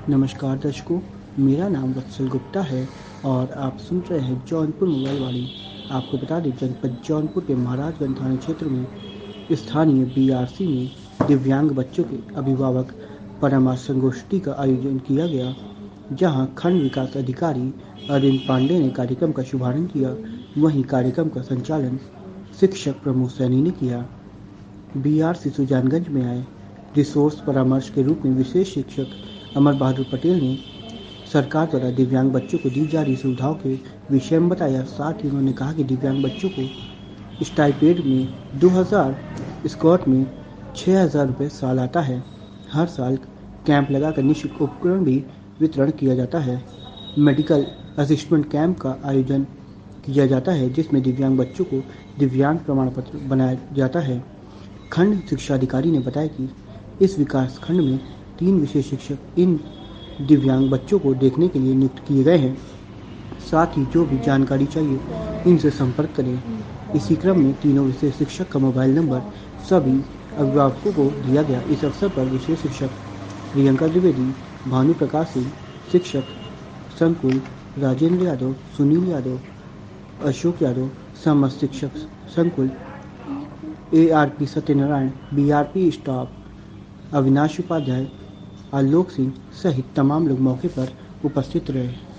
नमस्कार दर्शकों, मेरा नाम वत्सल गुप्ता है और आप सुन रहे हैं जौनपुर मोबाइल वाली। आपको बता दें, जनपद जौनपुर के महाराजगंज थाना क्षेत्र में स्थानीय बीआरसी में दिव्यांग बच्चों के अभिभावक परामर्श संगोष्ठी का आयोजन किया गया, जहां खंड विकास अधिकारी अरविंद पांडे ने कार्यक्रम का शुभारंभ किया। वहीं कार्यक्रम का संचालन शिक्षक प्रमोद सैनी ने किया। बीआरसी सुजानगंज में आए रिसोर्स परामर्श के रूप में विशेष शिक्षक अमर बहादुर पटेल ने सरकार द्वारा दिव्यांग बच्चों को दी जा रही सुविधाओं के विषय में बताया। साथ ही उन्होंने कहा कि दिव्यांग बच्चों को स्टाइपेंड में 2000, स्कॉट में 6000 रुपये साल आता है। हर साल कैंप लगाकर निःशुल्क उपकरण भी वितरण किया जाता है। मेडिकल असिस्टेंट कैंप का आयोजन किया जाता है, जिसमें दिव्यांग बच्चों को दिव्यांग प्रमाण पत्र बनाया जाता है। खंड शिक्षा अधिकारी ने बताया कि इस विकास खंड में 3 विशेष शिक्षक इन दिव्यांग बच्चों को देखने के लिए नियुक्त किए गए हैं। साथ ही जो भी जानकारी चाहिए इनसे संपर्क करें। इसी क्रम में तीनों विशेष शिक्षक का मोबाइल नंबर सभी अभिभावकों को दिया गया। इस अवसर पर विशेष शिक्षक प्रियंका द्विवेदी, भानु प्रकाश सिंह, शिक्षक संकुल राजेंद्र यादव, सुनील यादव, अशोक यादव, समस्त शिक्षक संकुल ARP Satyanarayan, BRP staff Avinash Upadhyay, Alok Singh सहित तमाम लोग मौके पर उपस्थित रहे।